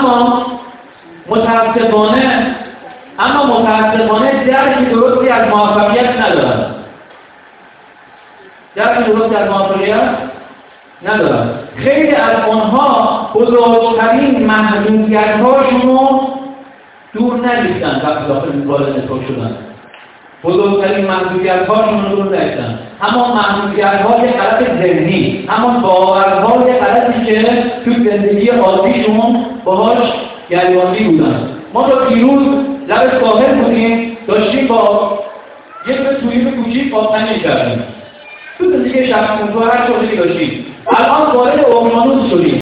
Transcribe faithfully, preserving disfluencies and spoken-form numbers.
اما متاسفانه اما متاسفانه درکی درستی از موفقیت ندارن. درکی درستی از موفقیت ندارن. خیلی از آنها بزرگترین محدودیت‌هاشون رو دور نریختن وقتی داخل این کار نتورک شدن. بزرگترین محدودیت‌هاشون رو دور نریختن. اما محدودیت‌های غلط ذهنی، اما باورهای غلطی که تو زندگی عادیشون باهاش گریبانی بودن. ما تا دیروز لب ساحل بودیم، داشتیم با یک به توییم کوچیک آبتنی کردیم. تو زندگی شخصی تو هر شغلی داشتیم. الان وارد اقیانوس شدیم.